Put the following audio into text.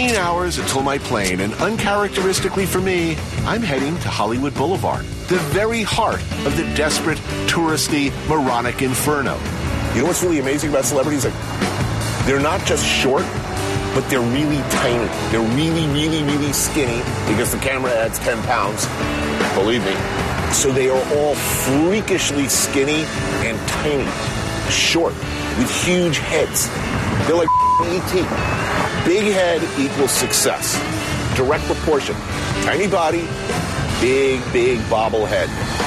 15 hours until my plane, and uncharacteristically for me, I'm heading to Hollywood Boulevard, the very heart of the desperate, touristy, moronic inferno. You know what's really amazing about celebrities? Like, they're not just short, but they're really tiny. They're really, really, really skinny because the camera adds 10 pounds, believe me. So they are all freakishly skinny and tiny, short, with huge heads. They're like E.T. Big head equals success. Direct proportion. Tiny body, big, big bobblehead.